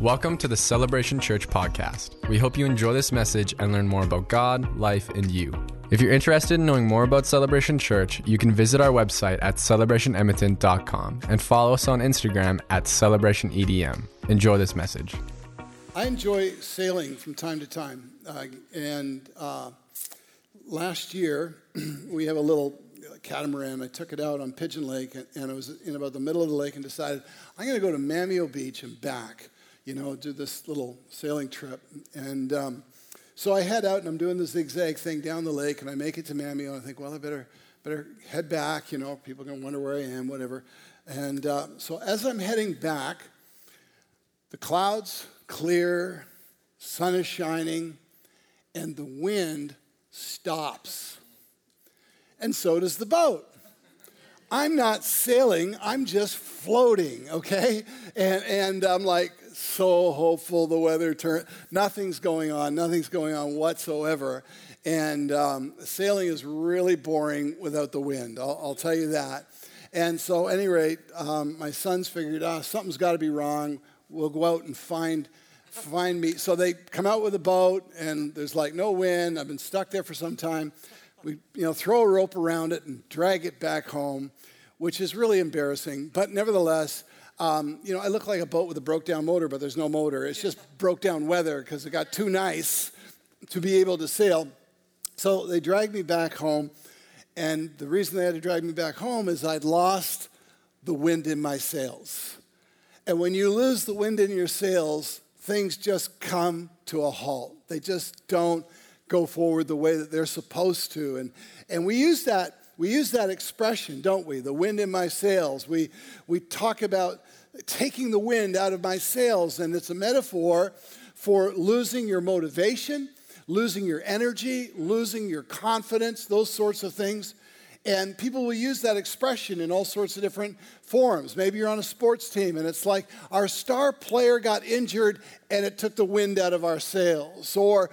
Welcome to the Celebration Church podcast. We hope you enjoy this message and learn more about God, life, and you. If you're interested in knowing more about Celebration Church, you can visit our website at celebrationedmonton.com and follow us on Instagram at celebrationedm. Enjoy this message. I enjoy sailing from time to time, and last year we have a little catamaran. I took it out on Pigeon Lake, and I was in about the middle of the lake and decided I'm going to go to Mamio Beach and back, do this little sailing trip. And so I head out, and I'm doing the zigzag thing down the lake, and I make it to Mamio, and I think, well, I better head back. People are going to wonder where I am, whatever. And so as I'm heading back, the clouds clear, sun is shining, and the wind stops. And so does the boat. I'm not sailing, I'm just floating, okay? And I'm like so hopeful the weather turn. Nothing's going on whatsoever. And sailing is really boring without the wind, I'll tell you that. And so at any rate, my sons figured, something's got to be wrong. We'll go out and find me. So they come out with a boat, and there's like no wind. I've been stuck there for some time. We, throw a rope around it and drag it back home, which is really embarrassing. But nevertheless, I look like a boat with a broke down motor, but there's no motor. It's just broke down weather because it got too nice to be able to sail. So they dragged me back home, and the reason they had to drag me back home is I'd lost the wind in my sails. And when you lose the wind in your sails, things just come to a halt. They just don't go forward the way that they're supposed to. And we use that expression, don't we? The wind in my sails. We talk about taking the wind out of my sails, and it's a metaphor for losing your motivation, losing your energy, losing your confidence, those sorts of things. And people will use that expression in all sorts of different forms. Maybe you're on a sports team, and it's like our star player got injured, and it took the wind out of our sails. Or,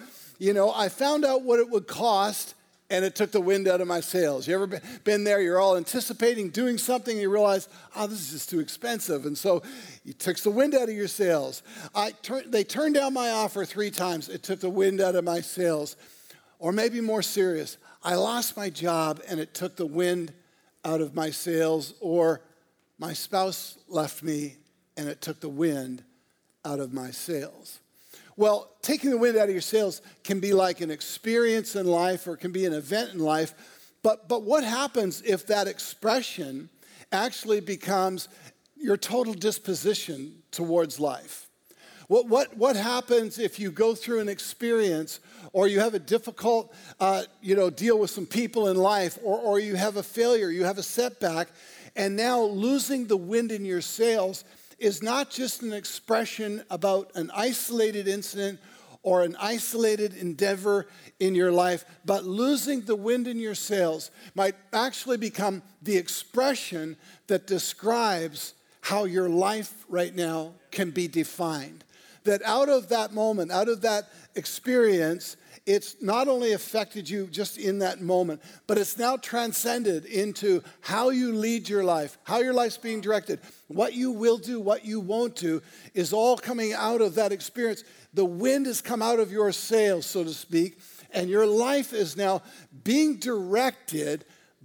I found out what it would cost, and it took the wind out of my sails. You ever been there? You're all anticipating doing something, and you realize, this is just too expensive. And so it takes the wind out of your sails. They turned down my offer 3 times. It took the wind out of my sails. Or maybe more serious, I lost my job, and it took the wind out of my sails. Or my spouse left me, and it took the wind out of my sails. Well, taking the wind out of your sails can be like an experience in life, or it can be an event in life. But what happens if that expression actually becomes your total disposition towards life? What happens if you go through an experience, or you have a difficult deal with some people in life, or you have a failure, you have a setback, and now losing the wind in your sails is not just an expression about an isolated incident or an isolated endeavor in your life, but losing the wind in your sails might actually become the expression that describes how your life right now can be defined. That out of that moment, out of that experience, it's not only affected you just in that moment, but it's now transcended into how you lead your life, how your life's being directed, what you will do, what you won't do, is all coming out of that experience. The wind has come out of your sails, so to speak, and your life is now being directed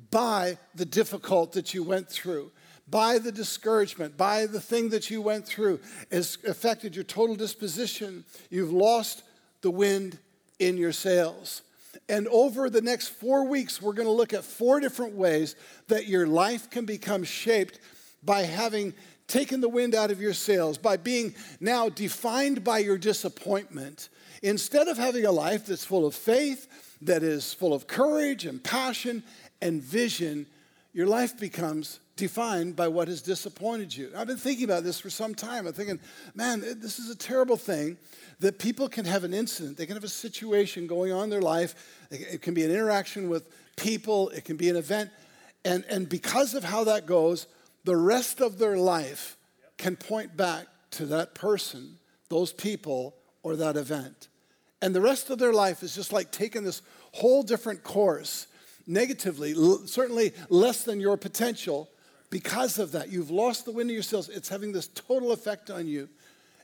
by the difficult that you went through, by the discouragement, by the thing that you went through has affected your total disposition. You've lost the wind in your sails. And over the next 4 weeks, we're going to look at 4 different ways that your life can become shaped by having taken the wind out of your sails, by being now defined by your disappointment. Instead of having a life that's full of faith, that is full of courage and passion and vision, your life becomes defined by what has disappointed you. I've been thinking about this for some time. I'm thinking, man, this is a terrible thing that people can have an incident. They can have a situation going on in their life. It can be an interaction with people. It can be an event. And because of how that goes, the rest of their life can point back to that person, those people, or that event. And the rest of their life is just like taking this whole different course, negatively, certainly less than your potential. Because of that, you've lost the wind in your sails. It's having this total effect on you.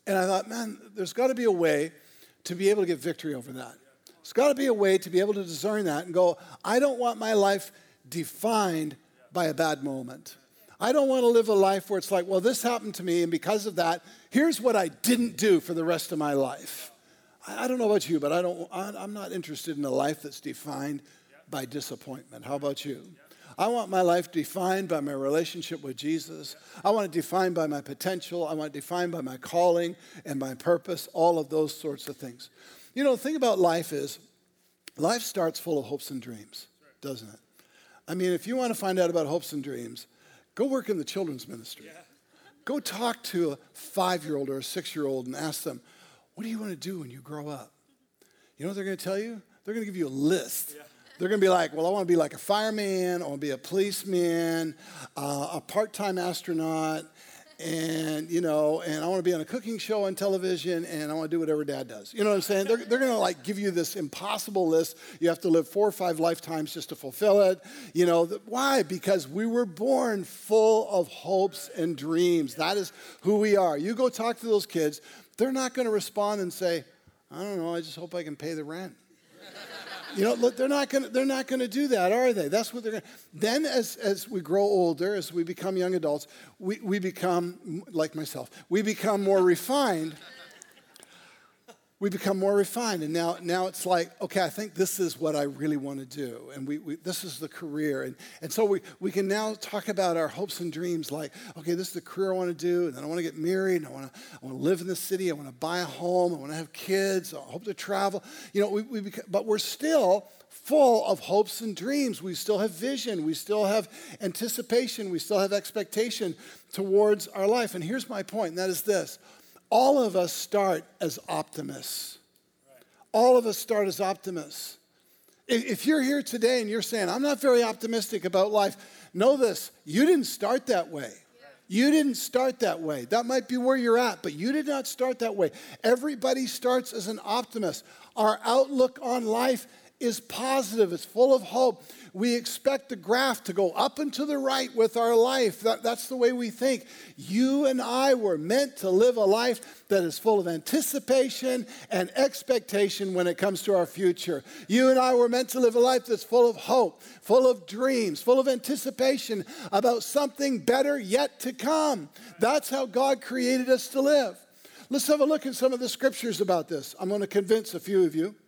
And I thought, man, there's got to be a way to be able to get victory over that. There's got to be a way to be able to discern that and go, I don't want my life defined by a bad moment. I don't want to live a life where it's like, well, this happened to me, and because of that, here's what I didn't do for the rest of my life. I don't know about you, but I'm not interested in a life that's defined by disappointment. How about you? I want my life defined by my relationship with Jesus. I want it defined by my potential. I want it defined by my calling and my purpose, all of those sorts of things. You know, the thing about life is, life starts full of hopes and dreams, doesn't it? I mean, if you want to find out about hopes and dreams, go work in the children's ministry. Yeah. Go talk to a 5-year-old or a 6-year-old and ask them, what do you want to do when you grow up? You know what they're going to tell you? They're going to give you a list. Yeah. They're going to be like, well, I want to be like a fireman, I want to be a policeman, a part-time astronaut, and, you know, and I want to be on a cooking show on television, and I want to do whatever Dad does. You know what I'm saying? They're going to, like, give you this impossible list. You have to live 4 or 5 lifetimes just to fulfill it. You know, why? Because we were born full of hopes and dreams. That is who we are. You go talk to those kids, they're not going to respond and say, I don't know, I just hope I can pay the rent. You know, look, they're not going to do that, are they? That's what they're going to. Then as we grow older, as we become young adults, we become, like myself, we become more refined. We become more refined, and now it's like, okay, I think this is what I really want to do, and this is the career, and so we can now talk about our hopes and dreams, like, okay, this is the career I want to do, and then I want to get married, and I want to live in the city, I want to buy a home, I want to have kids, I hope to travel, you know, but we're still full of hopes and dreams. We still have vision, we still have anticipation, we still have expectation towards our life, and here's my point, and that is this. All of us start as optimists. All of us start as optimists. If you're here today and you're saying, I'm not very optimistic about life, know this, you didn't start that way. You didn't start that way. That might be where you're at, but you did not start that way. Everybody starts as an optimist. Our outlook on life is positive. It's full of hope. We expect the graph to go up and to the right with our life. That's the way we think. You and I were meant to live a life that is full of anticipation and expectation when it comes to our future. You and I were meant to live a life that's full of hope, full of dreams, full of anticipation about something better yet to come. That's how God created us to live. Let's have a look at some of the scriptures about this. I'm going to convince a few of you.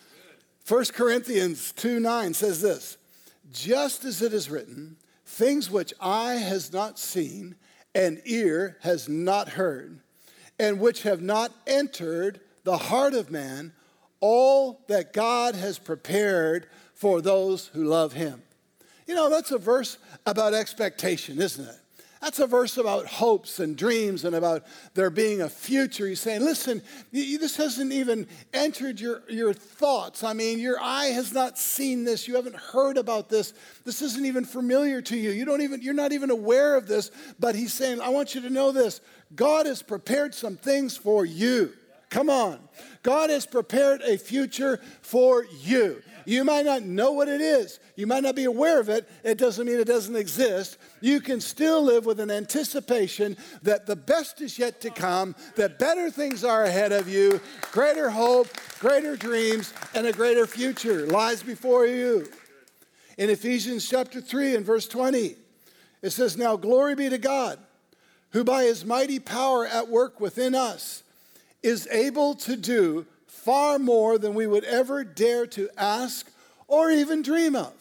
1 Corinthians 2:9 says this, just as it is written, things which eye has not seen and ear has not heard, and which have not entered the heart of man, all that God has prepared for those who love him. You know, that's a verse about expectation, isn't it? That's a verse about hopes and dreams and about there being a future. He's saying, listen, this hasn't even entered your thoughts. I mean, your eye has not seen this. You haven't heard about this. This isn't even familiar to you. You're not even aware of this. But he's saying, I want you to know this. God has prepared some things for you. Come on. God has prepared a future for you. You might not know what it is. You might not be aware of it. It doesn't mean it doesn't exist. You can still live with an anticipation that the best is yet to come, that better things are ahead of you, greater hope, greater dreams, and a greater future lies before you. In Ephesians chapter 3 and verse 20, it says, now glory be to God, who by his mighty power at work within us is able to do far more than we would ever dare to ask or even dream of,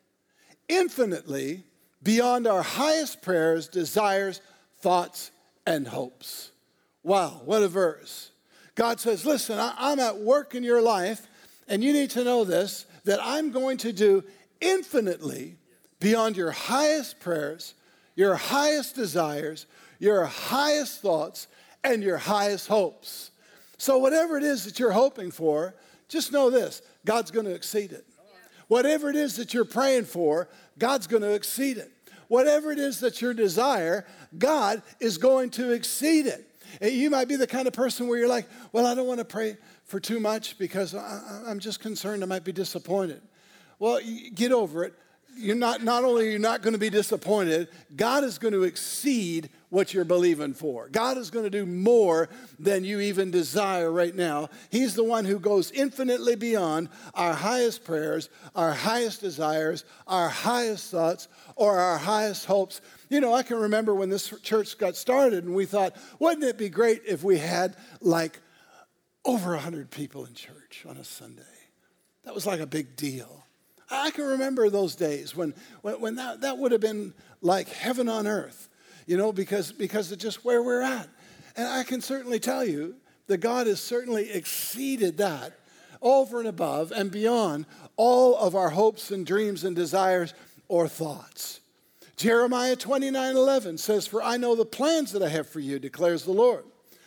infinitely beyond our highest prayers, desires, thoughts, and hopes. Wow, what a verse. God says, listen, I'm at work in your life, and you need to know this, that I'm going to do infinitely beyond your highest prayers, your highest desires, your highest thoughts, and your highest hopes. So whatever it is that you're hoping for, just know this, God's going to exceed it. Whatever it is that you're praying for, God's going to exceed it. Whatever it is that your desire, God is going to exceed it. And you might be the kind of person where you're like, well, I don't want to pray for too much because I'm just concerned I might be disappointed. Well, get over it. not only are you not going to be disappointed, God is going to exceed what you're believing for. God is going to do more than you even desire right now. He's the one who goes infinitely beyond our highest prayers, our highest desires, our highest thoughts, or our highest hopes. You know, I can remember when this church got started and we thought, wouldn't it be great if we had like over 100 people in church on a Sunday? That was like a big deal. I can remember those days when that would have been like heaven on earth, you know, because of just where we're at. And I can certainly tell you that God has certainly exceeded that over and above and beyond all of our hopes and dreams and desires or thoughts. Jeremiah 29:11 says, "For I know the plans that I have for you, declares the Lord.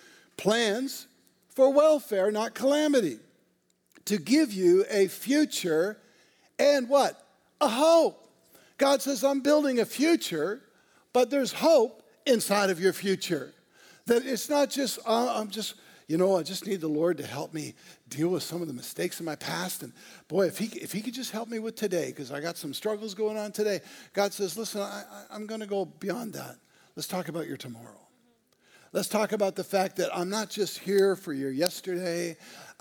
Plans for welfare, not calamity, to give you a future and what? A hope." God says, I'm building a future, but there's hope inside of your future. That it's not just, I just need the Lord to help me deal with some of the mistakes in my past. And boy, if he could just help me with today, because I got some struggles going on today. God says, listen, I'm going to go beyond that. Let's talk about your tomorrow. Let's talk about the fact that I'm not just here for your yesterday,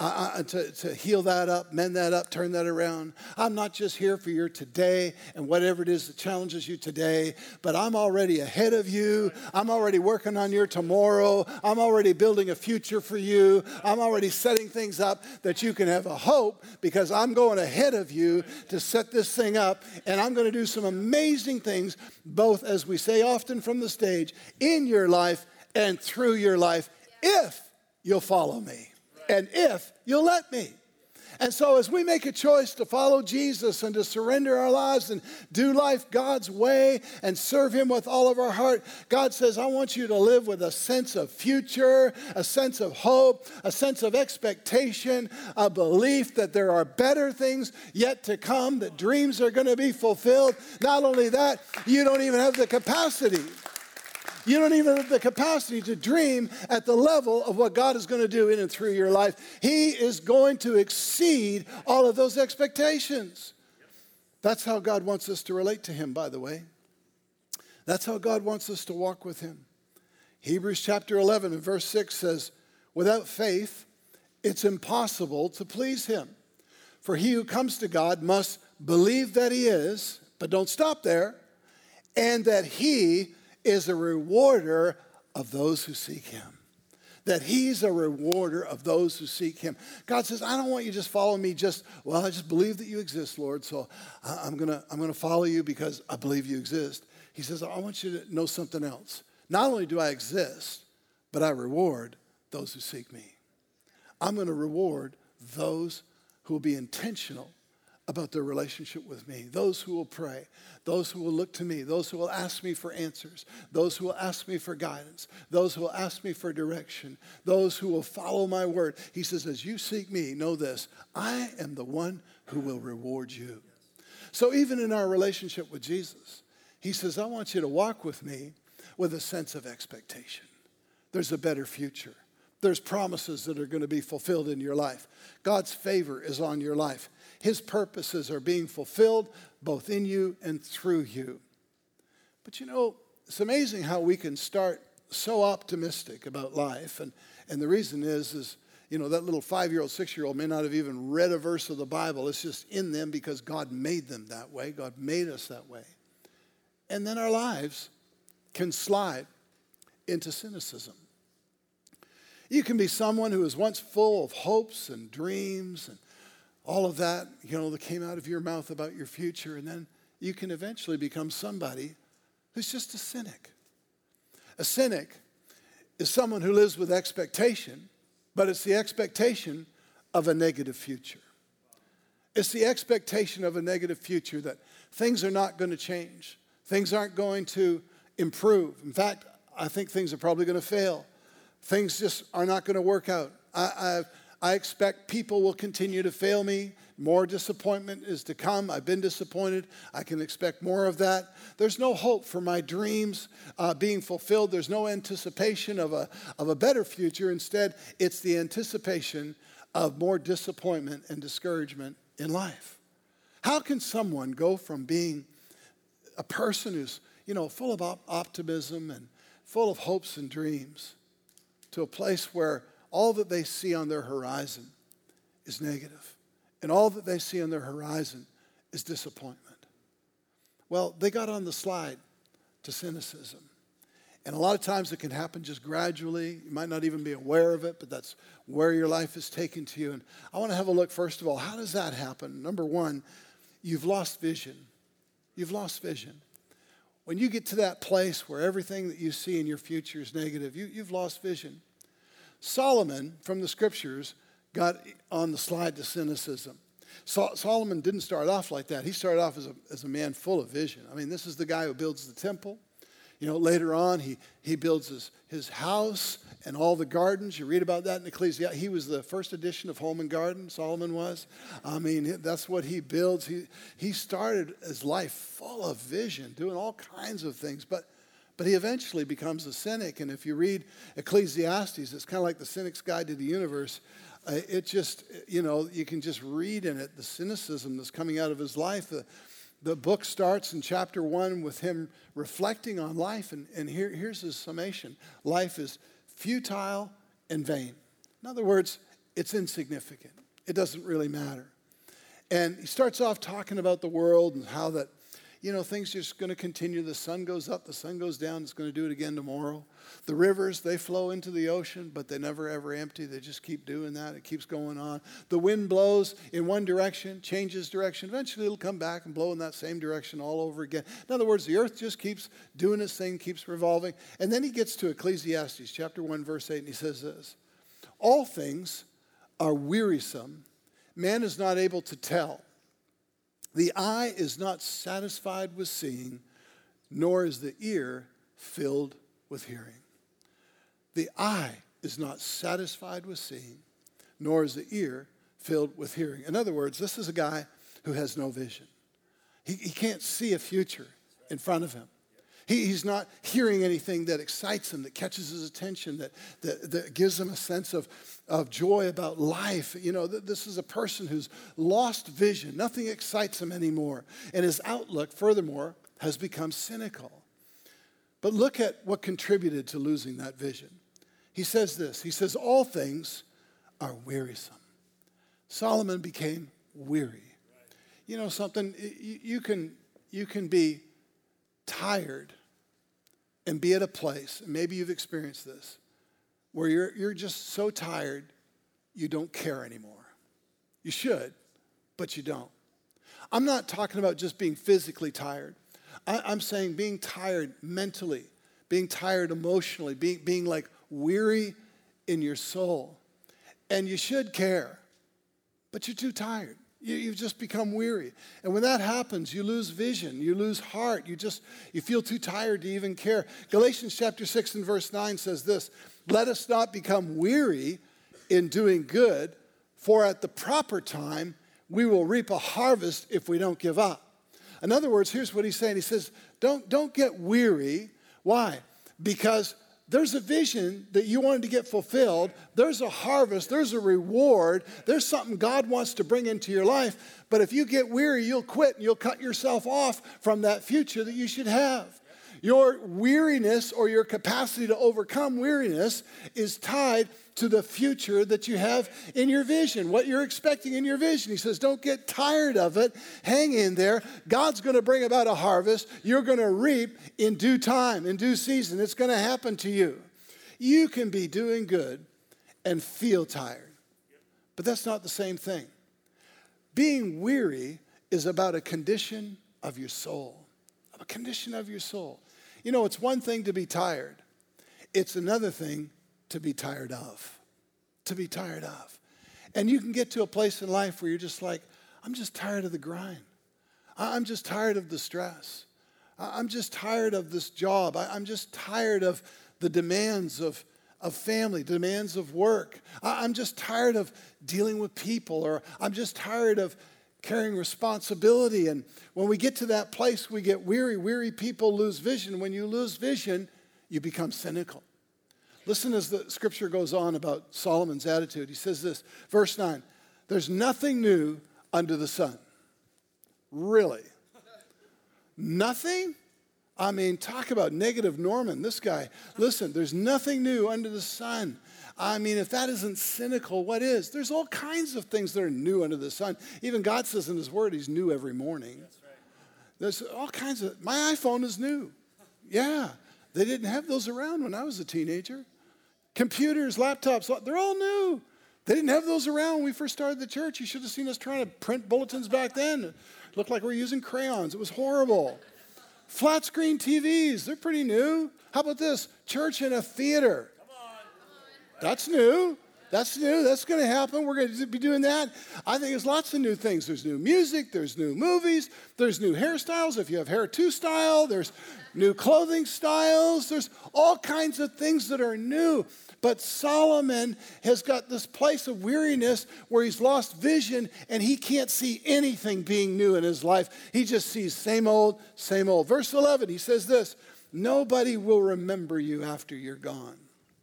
to heal that up, mend that up, turn that around. I'm not just here for your today and whatever it is that challenges you today, but I'm already ahead of you. I'm already working on your tomorrow. I'm already building a future for you. I'm already setting things up that you can have a hope because I'm going ahead of you to set this thing up, and I'm going to do some amazing things, both, as we say often from the stage, in your life and through your life, if you'll follow me and if you'll let me. And so as we make a choice to follow Jesus and to surrender our lives and do life God's way and serve him with all of our heart, God says, I want you to live with a sense of future, a sense of hope, a sense of expectation, a belief that there are better things yet to come, that dreams are going to be fulfilled. Not only that, you don't even have the capacity. You don't even have the capacity to dream at the level of what God is going to do in and through your life. He is going to exceed all of those expectations. That's how God wants us to relate to him, by the way. That's how God wants us to walk with him. Hebrews chapter 11 and verse 6 says, without faith, it's impossible to please him. For he who comes to God must believe that he is, but don't stop there, and that he is a rewarder of those who seek him. That he's a rewarder of those who seek him. God says, I don't want you to just follow me I just believe that you exist, Lord, so I'm gonna follow you because I believe you exist. He says, I want you to know something else. Not only do I exist, but I reward those who seek me. I'm gonna reward those who will be intentional about their relationship with me, those who will pray, those who will look to me, those who will ask me for answers, those who will ask me for guidance, those who will ask me for direction, those who will follow my word. He says, as you seek me, know this, I am the one who will reward you. So even in our relationship with Jesus, he says, I want you to walk with me with a sense of expectation. There's a better future. There's promises that are going to be fulfilled in your life. God's favor is on your life. His purposes are being fulfilled both in you and through you. But you know, it's amazing how we can start so optimistic about life. And the reason is, you know, that little 5-year-old, 6-year-old may not have even read a verse of the Bible. It's just in them because God made them that way. God made us that way. And then our lives can slide into cynicism. You can be someone who was once full of hopes and dreams and all of that, you know, that came out of your mouth about your future, and then you can eventually become somebody who's just a cynic. A cynic is someone who lives with expectation, but it's the expectation of a negative future. It's the expectation of a negative future that things are not going to change. Things aren't going to improve. In fact, I think things are probably going to fail. Things just are not going to work out. I expect people will continue to fail me. More disappointment is to come. I've been disappointed. I can expect more of that. There's no hope for my dreams being fulfilled. There's no anticipation of a better future. Instead, it's the anticipation of more disappointment and discouragement in life. How can someone go from being a person who's, full of optimism and full of hopes and dreams to a place where all that they see on their horizon is negative, and all that they see on their horizon is disappointment. Well, they got on the slide to cynicism. And a lot of times it can happen just gradually. You might not even be aware of it, but that's where your life is taken to you. And I want to have a look, first of all, how does that happen? Number one, you've lost vision. You've lost vision. When you get to that place where everything that you see in your future is negative, you've lost vision. Solomon, from the scriptures, got on the slide to cynicism. Solomon didn't start off like that. He started off as a man full of vision. I mean, this is the guy who builds the temple. Later on, he builds his house and all the gardens. You read about that in Ecclesiastes. He was the first edition of Home and Garden, Solomon was. I mean, that's what he builds. He started his life full of vision, doing all kinds of things. But he eventually becomes a cynic. And if you read Ecclesiastes, it's kind of like the Cynic's Guide to the Universe. It just, you can just read in it the cynicism that's coming out of his life. The book starts in chapter 1 with him reflecting on life, and here's his summation. Life is futile and vain. In other words, it's insignificant. It doesn't really matter. And he starts off talking about the world and how that, things are just going to continue. The sun goes up, the sun goes down. It's going to do it again tomorrow. The rivers, they flow into the ocean, but they never, ever empty. They just keep doing that. It keeps going on. The wind blows in one direction, changes direction. Eventually, it'll come back and blow in that same direction all over again. In other words, the earth just keeps doing its thing, keeps revolving. And then he gets to Ecclesiastes chapter 1, verse 8, and he says this: all things are wearisome. Man is not able to tell. The eye is not satisfied with seeing, nor is the ear filled with hearing. The eye is not satisfied with seeing, nor is the ear filled with hearing. In other words, this is a guy who has no vision. He can't see a future in front of him. He's not hearing anything that excites him, that catches his attention, that gives him a sense of joy about life. This is a person who's lost vision. Nothing excites him anymore. And his outlook, furthermore, has become cynical. But look at what contributed to losing that vision. He says this. He says, all things are wearisome. Solomon became weary. You know something? You can be tired and be at a place, and maybe you've experienced this, where you're just so tired you don't care anymore. You should, but you don't. I'm not talking about just being physically tired. I'm saying being tired mentally, being tired emotionally, being like weary in your soul. And you should care, but you're too tired. You've just become weary. And when that happens, you lose vision, you lose heart, you feel too tired to even care. Galatians chapter 6 and verse 9 says this: let us not become weary in doing good, for at the proper time we will reap a harvest if we don't give up. In other words, here's what he's saying. He says, don't get weary. Why? Because there's a vision that you wanted to get fulfilled. There's a harvest. There's a reward. There's something God wants to bring into your life. But if you get weary, you'll quit and you'll cut yourself off from that future that you should have. Your weariness or your capacity to overcome weariness is tied to the future that you have in your vision, what you're expecting in your vision. He says, don't get tired of it. Hang in there. God's going to bring about a harvest. You're going to reap in due time, in due season. It's going to happen to you. You can be doing good and feel tired, but that's not the same thing. Being weary is about a condition of your soul, a condition of your soul. It's one thing to be tired. It's another thing to be tired of, And you can get to a place in life where you're just like, I'm just tired of the grind. I'm just tired of the stress. I'm just tired of this job. I'm just tired of the demands of family, demands of work. I'm just tired of dealing with people, or I'm just tired of carrying responsibility. And when we get to that place, we get weary. Weary people lose vision. When you lose vision, you become cynical. Listen as the scripture goes on about Solomon's attitude. He says this, verse 9, there's nothing new under the sun. Really? Nothing? I mean, talk about negative Norman, this guy. Listen, there's nothing new under the sun. I mean, if that isn't cynical, what is? There's all kinds of things that are new under the sun. Even God says in his word, he's new every morning. That's right. There's all kinds of, my iPhone is new. Yeah, they didn't have those around when I was a teenager. Computers, laptops, they're all new. They didn't have those around when we first started the church. You should have seen us trying to print bulletins back then. It looked like we were using crayons. It was horrible. Flat screen TVs, they're pretty new. How about this? Church in a theater. That's new. That's new. That's going to happen. We're going to be doing that. I think there's lots of new things. There's new music. There's new movies. There's new hairstyles. If you have hair to style, there's new clothing styles. There's all kinds of things that are new. But Solomon has got this place of weariness where he's lost vision and he can't see anything being new in his life. He just sees same old, same old. Verse 11, he says this, nobody will remember you after you're gone.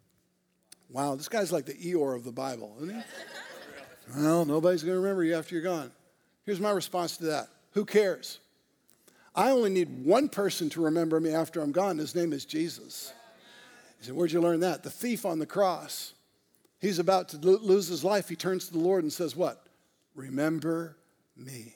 Wow, this guy's like the Eeyore of the Bible, isn't he? Well, nobody's going to remember you after you're gone. Here's my response to that. Who cares? I only need one person to remember me after I'm gone. His name is Jesus. He said, where'd you learn that? The thief on the cross. He's about to lose his life. He turns to the Lord and says what? Remember me.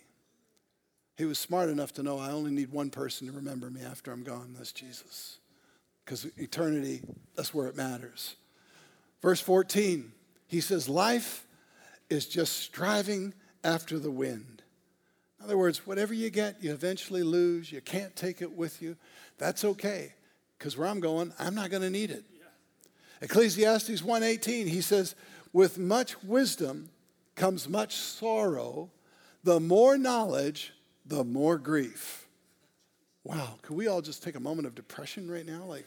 He was smart enough to know I only need one person to remember me after I'm gone. That's Jesus. Because eternity, that's where it matters. Verse 14, he says, life is just striving after the wind. In other words, whatever you get, you eventually lose. You can't take it with you. That's okay, because where I'm going, I'm not going to need it. Yeah. Ecclesiastes 1:18, he says, with much wisdom comes much sorrow. The more knowledge, the more grief. Wow, can we all just take a moment of depression right now? Like,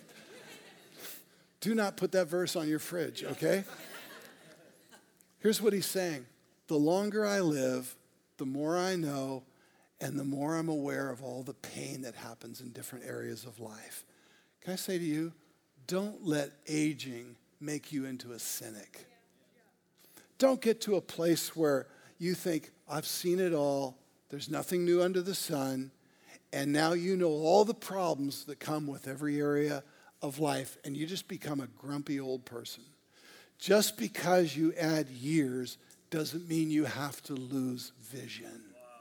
do not put that verse on your fridge, okay? Here's what he's saying. The longer I live, the more I know, and the more I'm aware of all the pain that happens in different areas of life. Can I say to you, don't let aging make you into a cynic. Don't get to a place where you think, I've seen it all, there's nothing new under the sun, and now you know all the problems that come with every area of life, and you just become a grumpy old person. Just because you add years doesn't mean you have to lose vision. Wow.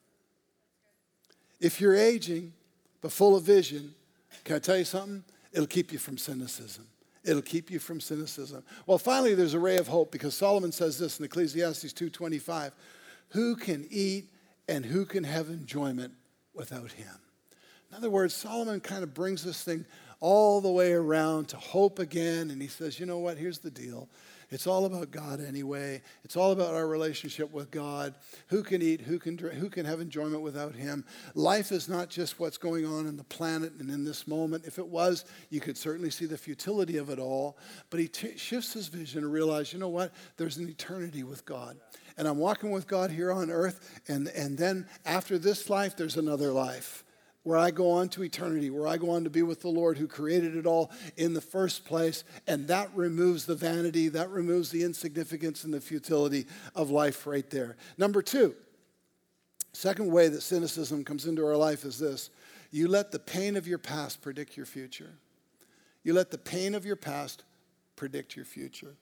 If you're aging but full of vision, can I tell you something? It'll keep you from cynicism. It'll keep you from cynicism. Well, finally, there's a ray of hope because Solomon says this in Ecclesiastes 2:25, who can eat and who can have enjoyment without him? In other words, Solomon kind of brings this thing all the way around to hope again. And he says, you know what? Here's the deal. It's all about God anyway. It's all about our relationship with God. Who can eat? Who can drink? Who can have enjoyment without him? Life is not just what's going on in the planet and in this moment. If it was, you could certainly see the futility of it all. But he shifts his vision to realize, you know what? There's an eternity with God. And I'm walking with God here on earth. And then after this life, there's another life, where I go on to eternity, where I go on to be with the Lord who created it all in the first place. And that removes the vanity, that removes the insignificance and the futility of life right there. Number two, second way that cynicism comes into our life is this. You let the pain of your past predict your future. You let the pain of your past predict your future.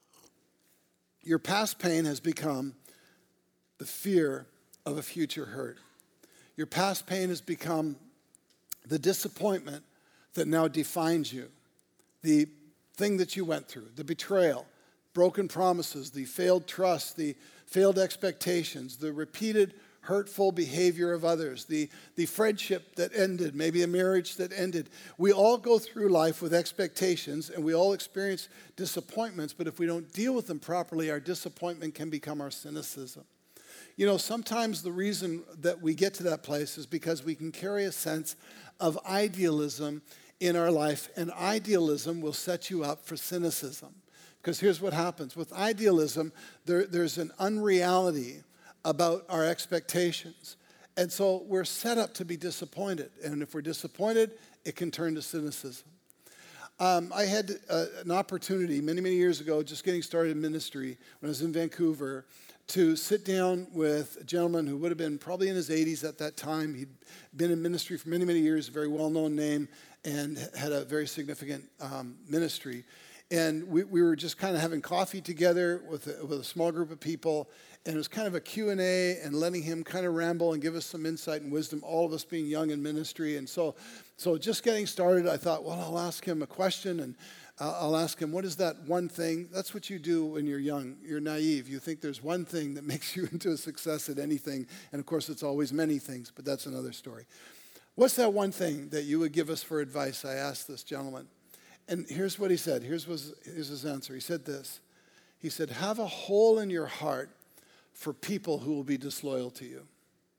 Your past pain has become the fear of a future hurt. Your past pain has become the disappointment that now defines you. The thing that you went through, the betrayal, broken promises, the failed trust, the failed expectations, the repeated hurtful behavior of others, the friendship that ended, maybe a marriage that ended. We all go through life with expectations and we all experience disappointments, but if we don't deal with them properly, our disappointment can become our cynicism. You know, sometimes the reason that we get to that place is because we can carry a sense of idealism in our life, and idealism will set you up for cynicism. Because here's what happens. With idealism, there's an unreality about our expectations. And so we're set up to be disappointed. And if we're disappointed, it can turn to cynicism. I had an opportunity many, many years ago, just getting started in ministry when I was in Vancouver, to sit down with a gentleman who would have been probably in his 80s at that time. He'd been in ministry for many, many years, a very well-known name, and had a very significant ministry. And we were just kind of having coffee together with a small group of people, and it was kind of a Q&A and letting him kind of ramble and give us some insight and wisdom, all of us being young in ministry. And so just getting started, I thought, well, I'll ask him a question, and I'll ask him, what is that one thing? That's what you do when you're young. You're naive. You think there's one thing that makes you into a success at anything. And, of course, it's always many things, but that's another story. What's that one thing that you would give us for advice? I asked this gentleman. And here's what he said. Here's his answer. He said this. He said, have a hole in your heart for people who will be disloyal to you.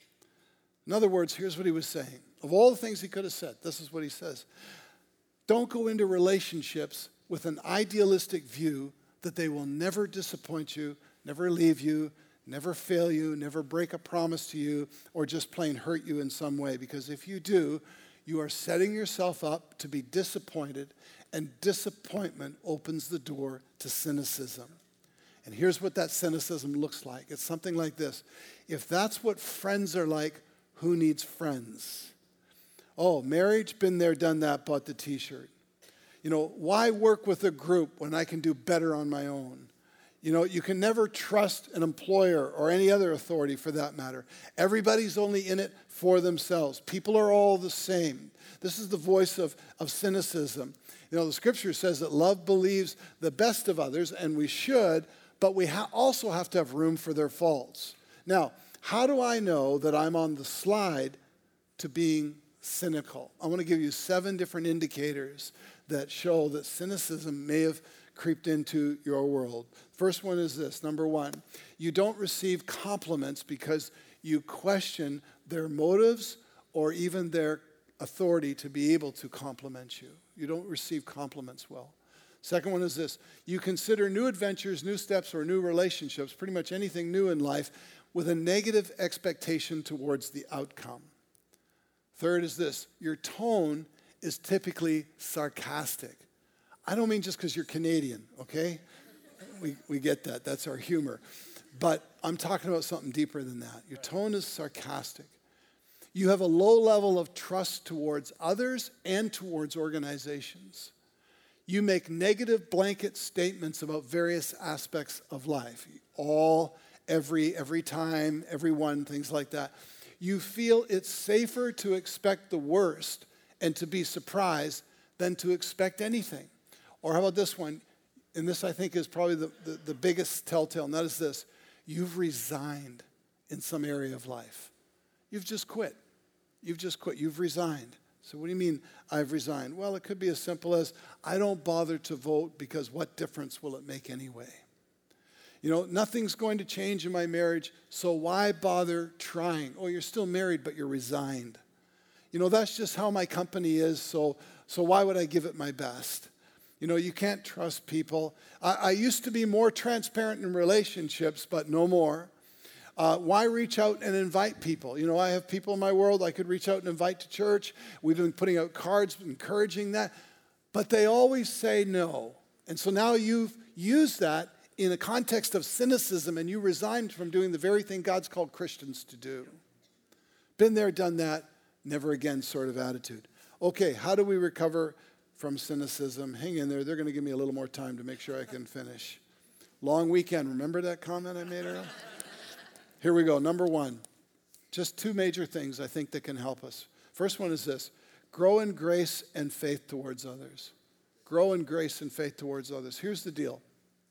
In other words, here's what he was saying. Of all the things he could have said, this is what he says. Don't go into relationships with an idealistic view that they will never disappoint you, never leave you, never fail you, never break a promise to you, or just plain hurt you in some way. Because if you do, you are setting yourself up to be disappointed, and disappointment opens the door to cynicism. And here's what that cynicism looks like. It's something like this. If that's what friends are like, who needs friends? Oh, marriage, been there, done that, bought the t-shirt. You know, why work with a group when I can do better on my own? You know, you can never trust an employer or any other authority for that matter. Everybody's only in it for themselves. People are all the same. This is the voice of cynicism. You know, the scripture says that love believes the best of others, and we should, but we also have to have room for their faults. Now, how do I know that I'm on the slide to being cynical? I want to give you 7 different indicators that show that cynicism may have creeped into your world. First one is this. Number 1, you don't receive compliments because you question their motives or even their authority to be able to compliment you. You don't receive compliments well. Second one is this. You consider new adventures, new steps, or new relationships, pretty much anything new in life, with a negative expectation towards the outcome. Third is this. Your tone is typically sarcastic. I don't mean just because you're Canadian, okay? We get that. That's our humor. But I'm talking about something deeper than that. Your tone is sarcastic. You have a low level of trust towards others and towards organizations. You make negative blanket statements about various aspects of life. All, every time, everyone, things like that. You feel it's safer to expect the worst and to be surprised than to expect anything. Or how about this one? And this, I think, is probably the biggest telltale, and that is this. You've resigned in some area of life. You've just quit. You've resigned. So what do you mean, I've resigned? Well, it could be as simple as, I don't bother to vote because what difference will it make anyway? You know, nothing's going to change in my marriage, so why bother trying? Oh, you're still married, but you're resigned. You know, that's just how my company is, so why would I give it my best? You know, you can't trust people. I used to be more transparent in relationships, but no more. Why reach out and invite people? You know, I have people in my world I could reach out and invite to church. We've been putting out cards encouraging that, but they always say no. And so now you've used that in a context of cynicism, and you resigned from doing the very thing God's called Christians to do. Been there, done that, never again sort of attitude. Okay, how do we recover from cynicism? Hang in there. They're going to give me a little more time to make sure I can finish. Long weekend. Remember that comment I made earlier? Here we go. Number 1. Just 2 major things I think that can help us. First one is this. Grow in grace and faith towards others. Grow in grace and faith towards others. Here's the deal.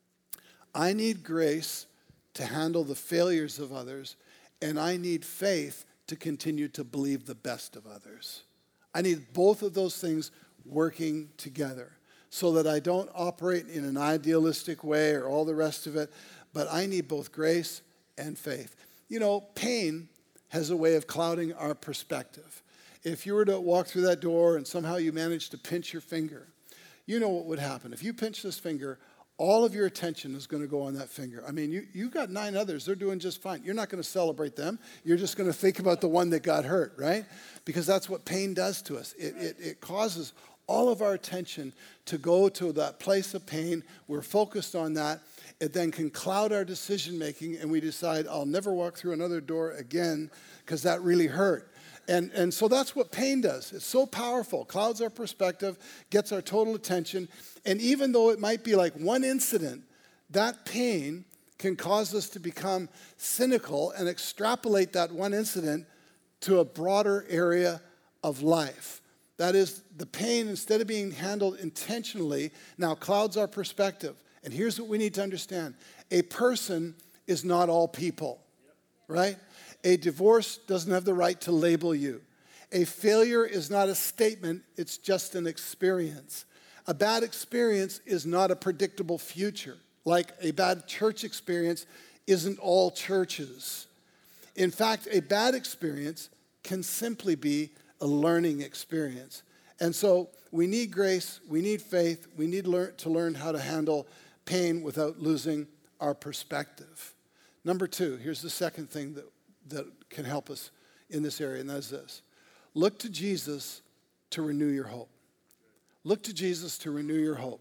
I need grace to handle the failures of others, and I need faith to continue to believe the best of others. I need both of those things working together so that I don't operate in an idealistic way or all the rest of it, but I need both grace and faith. You know, pain has a way of clouding our perspective. If you were to walk through that door and somehow you managed to pinch your finger, you know what would happen. If you pinch this finger, all of your attention is going to go on that finger. I mean, you've got 9 others. They're doing just fine. You're not going to celebrate them. You're just going to think about the one that got hurt, right? Because that's what pain does to us. It causes all of our attention to go to that place of pain. We're focused on that. it then can cloud our decision making, and we decide, I'll never walk through another door again because that really hurt. And so that's what pain does. It's so powerful. Clouds our perspective, gets our total attention. And even though it might be like one incident, that pain can cause us to become cynical and extrapolate that one incident to a broader area of life. That is, the pain, instead of being handled intentionally, now clouds our perspective. And here's what we need to understand. A person is not all people, right? A divorce doesn't have the right to label you. A failure is not a statement, it's just an experience. A bad experience is not a predictable future. Like a bad church experience isn't all churches. In fact, a bad experience can simply be a learning experience. And so we need grace, we need faith, we need to learn how to handle pain without losing our perspective. Number two, here's the second thing that can help us in this area, and that is this. Look to Jesus to renew your hope. Look to Jesus to renew your hope.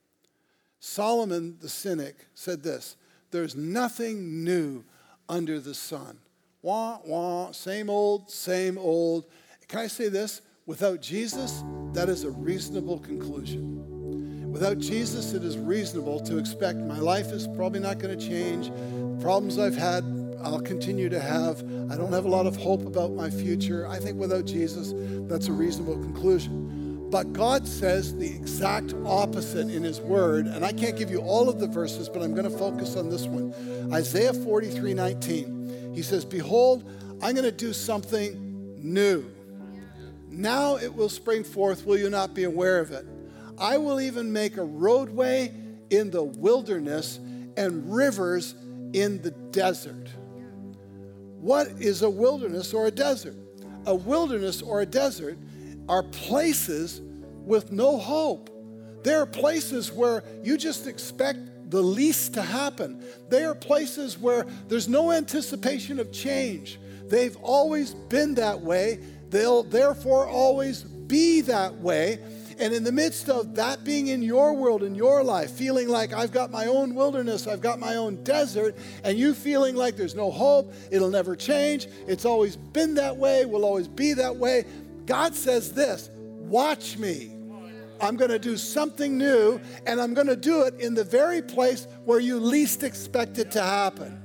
Solomon the cynic said this, there's nothing new under the sun. Wah, wah, same old, same old. Can I say this? Without Jesus, that is a reasonable conclusion. Without Jesus, it is reasonable to expect my life is probably not going to change. The problems I've had, I'll continue to have. I don't have a lot of hope about my future. I think without Jesus, that's a reasonable conclusion. But God says the exact opposite in his word, and I can't give you all of the verses, but I'm going to focus on this one. Isaiah 43:19. He says, behold, I'm going to do something new. Now it will spring forth, will you not be aware of it? I will even make a roadway in the wilderness and rivers in the desert. What is a wilderness or a desert? A wilderness or a desert are places with no hope. There are places where you just expect the least to happen. They are places where there's no anticipation of change. They've always been that way. They'll therefore always be that way. And in the midst of that being in your world, in your life, feeling like I've got my own wilderness, I've got my own desert, and you feeling like there's no hope, it'll never change, it's always been that way, will always be that way, God says this, watch me. I'm going to do something new, and I'm going to do it in the very place where you least expect it to happen.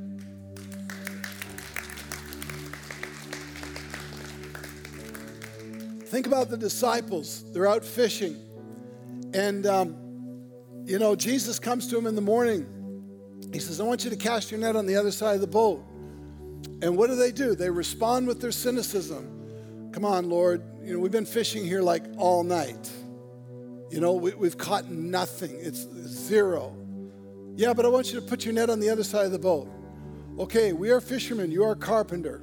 Think about the disciples. They're out fishing. And, Jesus comes to them in the morning. He says, I want you to cast your net on the other side of the boat. And what do? They respond with their cynicism. Come on, Lord. We've been fishing here like all night. We've caught nothing. It's zero. Yeah, but I want you to put your net on the other side of the boat. Okay, we are fishermen. You are a carpenter.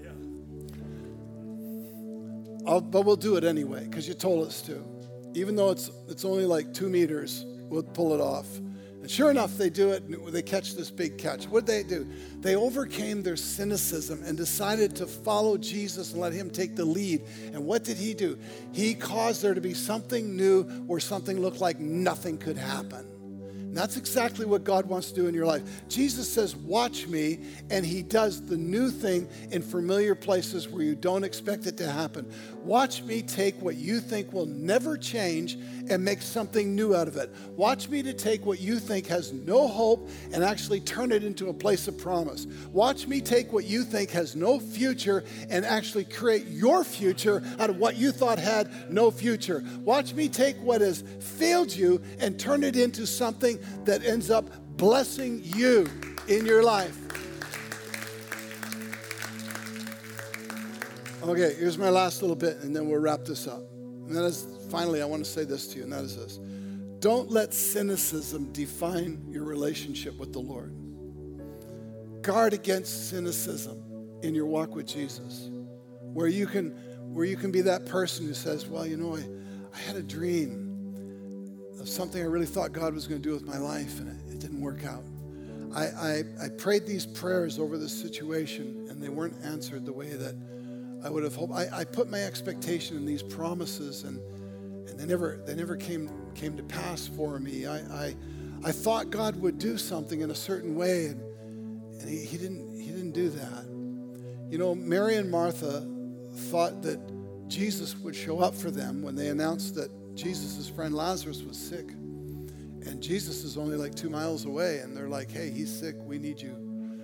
But we'll do it anyway because you told us to. Even though it's only like 2 meters, we'll pull it off. And sure enough, they do it, and they catch this big catch. What did they do? They overcame their cynicism and decided to follow Jesus and let him take the lead. And what did he do? He caused there to be something new where something looked like nothing could happen. And that's exactly what God wants to do in your life. Jesus says, watch me, and he does the new thing in familiar places where you don't expect it to happen. Watch me take what you think will never change and make something new out of it. Watch me to take what you think has no hope and actually turn it into a place of promise. Watch me take what you think has no future and actually create your future out of what you thought had no future. Watch me take what has failed you and turn it into something that ends up blessing you in your life. Okay, here's my last little bit, and then we'll wrap this up. And that is, finally, I want to say this to you, and that is this. Don't let cynicism define your relationship with the Lord. Guard against cynicism in your walk with Jesus, where you can be that person who says, well, I had a dream of something I really thought God was going to do with my life, and it didn't work out. I prayed these prayers over this situation, and they weren't answered the way that I would have hoped. I put my expectation in these promises, and they never came to pass for me. I thought God would do something in a certain way, and he didn't do that. You know, Mary and Martha thought that Jesus would show up for them when they announced that Jesus' friend Lazarus was sick. And Jesus is only like 2 miles away, and they're like, hey, he's sick, we need you.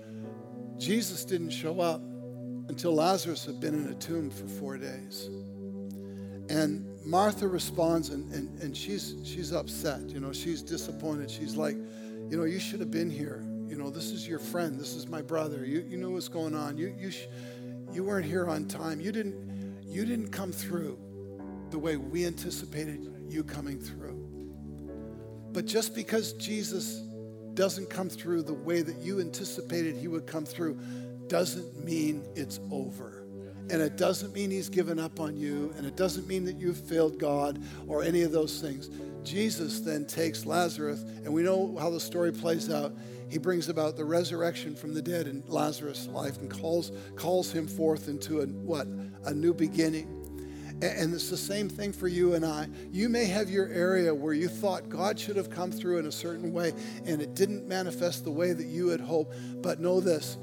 Jesus didn't show up until Lazarus had been in a tomb for 4 days. And Martha responds, and she's upset. You know, she's disappointed. She's like, you know, you should have been here. You know, this is your friend. This is my brother. You know what's going on. You weren't here on time. You didn't come through the way we anticipated you coming through. But just because Jesus doesn't come through the way that you anticipated he would come through doesn't mean it's over. And it doesn't mean he's given up on you, and it doesn't mean that you've failed God or any of those things. Jesus then takes Lazarus, and we know how the story plays out. He brings about the resurrection from the dead in Lazarus' life and calls him forth into a new beginning. And it's the same thing for you and I. You may have your area where you thought God should have come through in a certain way, and it didn't manifest the way that you had hoped. But know this,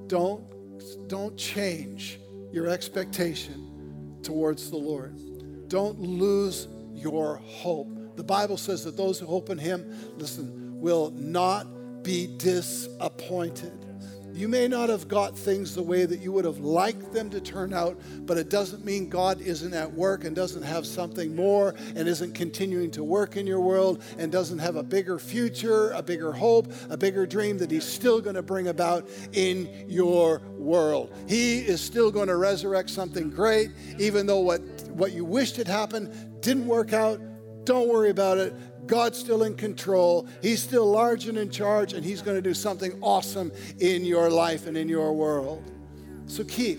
don't change your expectation towards the Lord. Don't lose your hope. The Bible says that those who hope in him, listen, will not be disappointed. You may not have got things the way that you would have liked them to turn out, but it doesn't mean God isn't at work and doesn't have something more and isn't continuing to work in your world and doesn't have a bigger future, a bigger hope, a bigger dream that he's still going to bring about in your world. He is still going to resurrect something great, even though what you wished had happened didn't work out. Don't worry about it. God's still in control. He's still large and in charge, and he's going to do something awesome in your life and in your world. So keep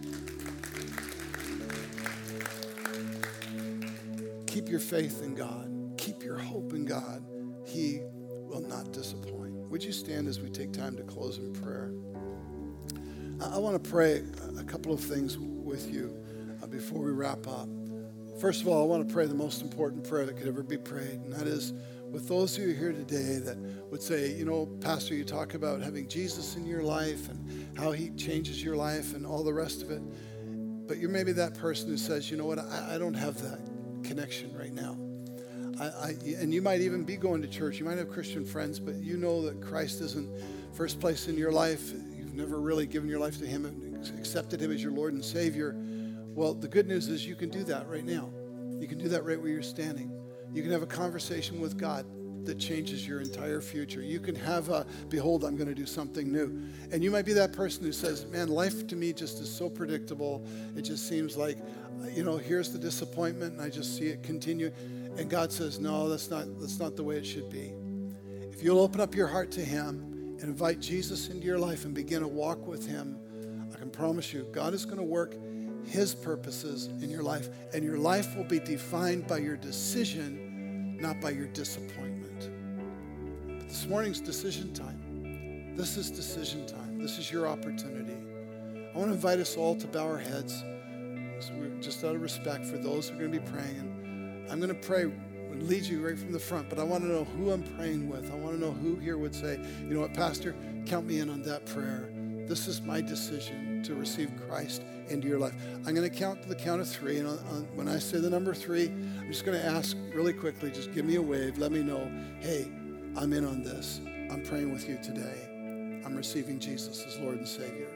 your faith in God. Keep your hope in God. He will not disappoint. Would you stand as we take time to close in prayer? I want to pray a couple of things with you before we wrap up. First of all, I want to pray the most important prayer that could ever be prayed, and that is with those of you here today that would say, you know, Pastor, you talk about having Jesus in your life and how he changes your life and all the rest of it, but you're maybe that person who says, you know what, I don't have that connection right now. And you might even be going to church. You might have Christian friends, but you know that Christ isn't first place in your life. You've never really given your life to him and accepted him as your Lord and Savior. Well, the good news is you can do that right now. You can do that right where you're standing. You can have a conversation with God that changes your entire future. You can have behold, I'm going to do something new. And you might be that person who says, man, life to me just is so predictable. It just seems like, you know, here's the disappointment, and I just see it continue. And God says, no, that's not the way it should be. If you'll open up your heart to him and invite Jesus into your life and begin to walk with him, I can promise you, God is going to work his purposes in your life, and your life will be defined by your decision, not by your disappointment. But this morning's decision time. This is decision time. This is your opportunity. I want to invite us all to bow our heads, so we're just out of respect for those who are going to be praying. And I'm going to pray and lead you right from the front, but I want to know who I'm praying with. I want to know who here would say, you know what, Pastor, count me in on that prayer. This is my decision to receive Christ into your life. I'm going to count to the count of 3. And when I say the number 3, I'm just going to ask really quickly, just give me a wave. Let me know, hey, I'm in on this. I'm praying with you today. I'm receiving Jesus as Lord and Savior.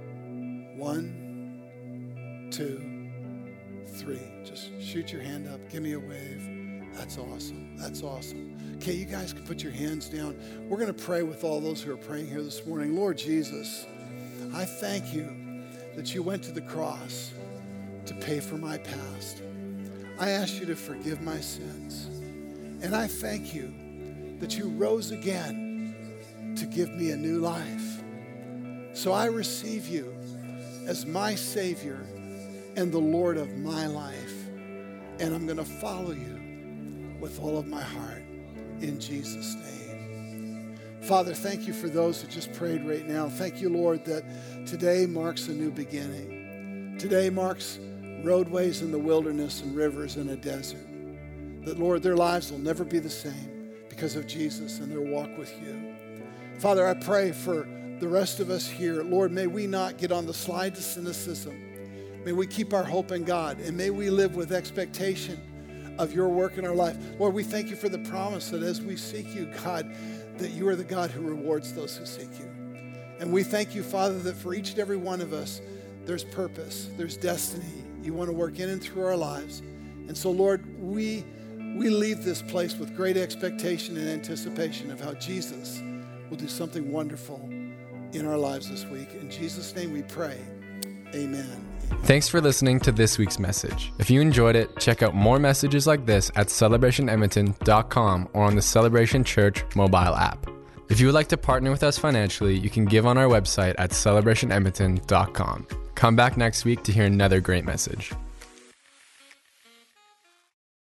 1, 2, 3. Just shoot your hand up. Give me a wave. That's awesome. That's awesome. Okay, you guys can put your hands down. We're going to pray with all those who are praying here this morning. Lord Jesus, I thank you that you went to the cross to pay for my past. I ask you to forgive my sins. And I thank you that you rose again to give me a new life. So I receive you as my Savior and the Lord of my life. And I'm going to follow you with all of my heart in Jesus' name. Father, thank you for those who just prayed right now. Thank you, Lord, that today marks a new beginning. Today marks roadways in the wilderness and rivers in a desert. That, Lord, their lives will never be the same. because of Jesus and their walk with you. Father, I pray for the rest of us here. Lord, may we not get on the slide to cynicism. May we keep our hope in God, and may we live with expectation of your work in our life. Lord, we thank you for the promise that as we seek you, God, that you are the God who rewards those who seek you. And we thank you, Father, that for each and every one of us, there's purpose, there's destiny. You want to work in and through our lives. And so, Lord, we leave this place with great expectation and anticipation of how Jesus will do something wonderful in our lives this week. In Jesus' name we pray. Amen. Thanks for listening to this week's message. If you enjoyed it, check out more messages like this at celebrationedmonton.com or on the Celebration Church mobile app. If you would like to partner with us financially, you can give on our website at celebrationedmonton.com. Come back next week to hear another great message.